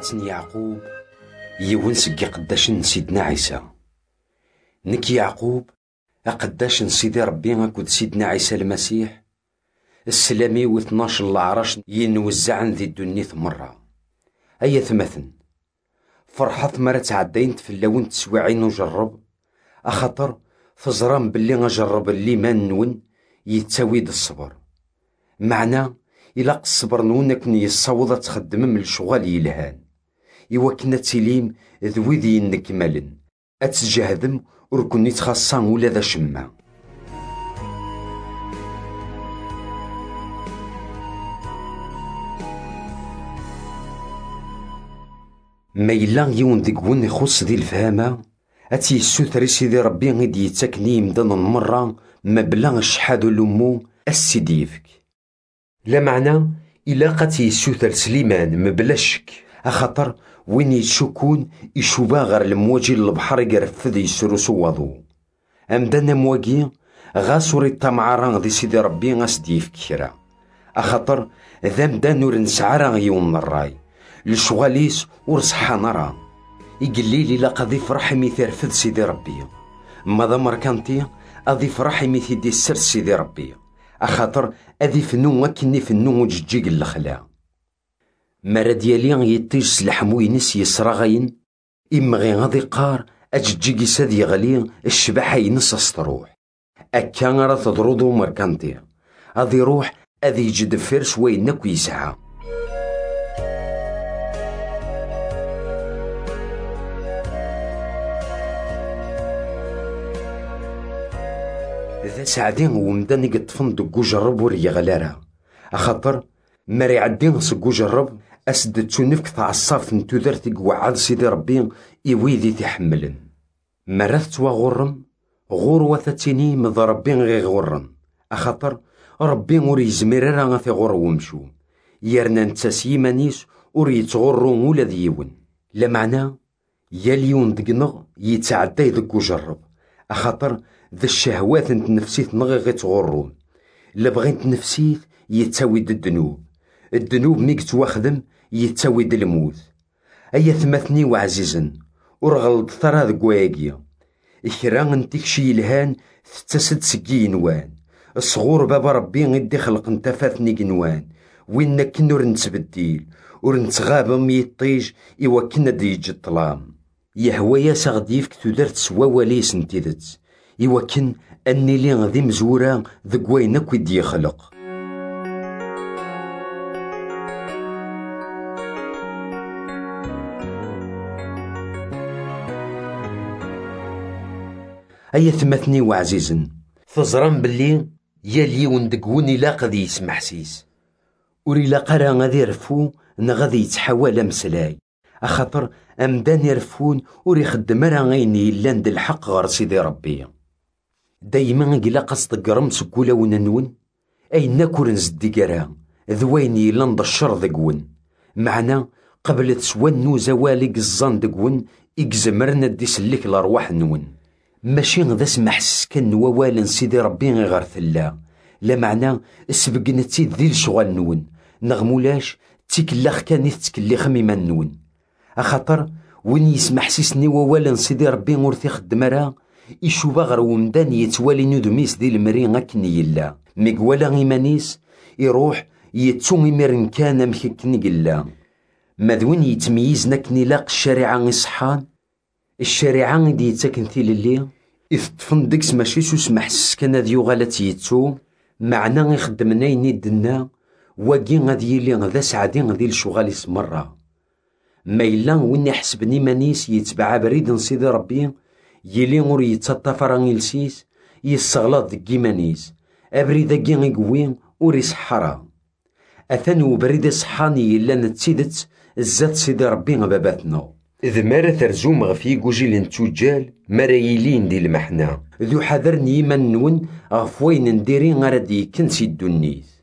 يعقوب يون سقي قداش سيدنا عيسى. نك يعقوب أقداش سيدي ربي أكد سيدنا عيسى المسيح السلامي و 12 العرش ينوزعن ذي الدنيا مرة. أي ثمثن فرحة مرة تعدينت في اللون تسويعين وجرب أخطر فزران باللي أجرب اللي ما نون يتساويد الصبر. معنى إلا الصبر نون كني يصوض تخدم من الشغال يلهان يوكنا تسليم ذوي ذي النكمالن أتجهدم وركني تخصان ولا ذا شما. ما إلا يون ذكون يخص ذي الفهامة أتي السوثري سيدي ربي غيد يتاكني مدن مرة ما بلا الشحاد لمو السيديفك. لا معنى إلا قتي السوثر سليمان مبلا شك أخطر وين يتشكون يشوبا غير المواجي البحر يقرفذ يسرو سوضو أمدانا مواجي غاسوري الطمعاران ذي سيدي ربي غاسديف كيرا أخطر ذا مدان نور نسعارا يون الراي لشغاليس ورصحا نرى يقليلي لا قضي فرح ميثير فذ سيدي ربي ماذا مركانتي أضي فرح ميثي دي السر سيدي ربي أخطر أذي فنو وكني فنو وججيق الخلا. مرا ديالي يطيج سلحمو ينس يسراغين إمغي غادي قار أججيقي ساد يغلي الشباحة ينس أسطروح أكا راه تضرودو مركانتي أذي روح أذي يجد فرش وينك يسعى. ذا سعدين ومدان يقطفن دقو جرب وري غلارا أخطر مري عدين سقو جرب أسد تونفك تعصاف نتو ذرتك وعاد سيدي ربي إويذي تحملن مرثت وغرم غور وثتيني مذ ربي غي غرم أخطر ربي وري زميرا غاثي غور ومشو يرنا نتاس يمانيس وري تغرو مولا ذيون. لا معنى ياليون دقنغ يتعدى دقو جرب أخطر ذا الشهوات انت نفسيت نغي غي تغرو لا بغيت نفسيت يتساويد الذنوب ميك تواخدم يتساويد الموت. أي ثمثني وعزيزا ورغلط ثرا ذا قوايقيا إكرا انتك شي الهان تتسد سقي نوان الصغور بابا ربي غيدي خلق انت فاتني قنوان وين كنور نتبديل ورنتغاب ميطيج إوا كنا ديج الطلام يهويا سغديفك تدرت سوا وليس انتدت يوكن أني لي غذي مزورا ذك وينك ويدي يخلق. أي ثمثني وعزيزا فزران باللي يالي وندقون إلا قذي يسمح سيس وري لا قرا غادي يرفو نغادي يتحول مسلاي أخطر أمدان يرفون وري خدم راه غيني إلا ند الحق غير سيدي ربي. دايما إلا قصد قرم سكولا وننون أي ناكور نزدي قرا ذويني إلا نضشر ذقون معنا قبل تسوانو زوالي قزان دقون إكزمرنا دي سلك الأرواح نون ماشي غدا سمح سكن ووالن سيدي ربي غير ثلا. لا معنى سبقنا تيد ذي الشغال نون نغمولاش تيكلاخ كان يتكلي خميما نون أخطر وين يسمح سيسني ووالن سيدي ربي غورثي خدم راه يشوفا غير ومدان يتوالي ندميس دي المرين غاكني يلا ميقوالا غيمانيس يروح يتسو ميرن كان مخيكني قلا ماذوين يتميز نكني لاق الشريعة غيصحان الشريعة دي يتاكن ثيل اللي إذ تفندقس ماشي سو سمح سكنا ذيو غالات يتسو معنا غيخدمنا ينيدنا واقي غادي يلي غدا سعدين غادي الشغال يسمرا ما إلا وين يحسبني مانيس يتبع بريد سيدي ربي يلي غور يتطفر غيلسيس يستغلط ذك يمانيس أبريد كي غيقوي ور يسحرا أثن وبريد صحاني إلا نتسيدت الزات سيدي ربي غباباتنا إذ مارا ترزوم غفي قوجي لنتوجال مارا يلين دي المحنا ذو حذرني من نون غفوين نديري غردي كنسي الدنيث.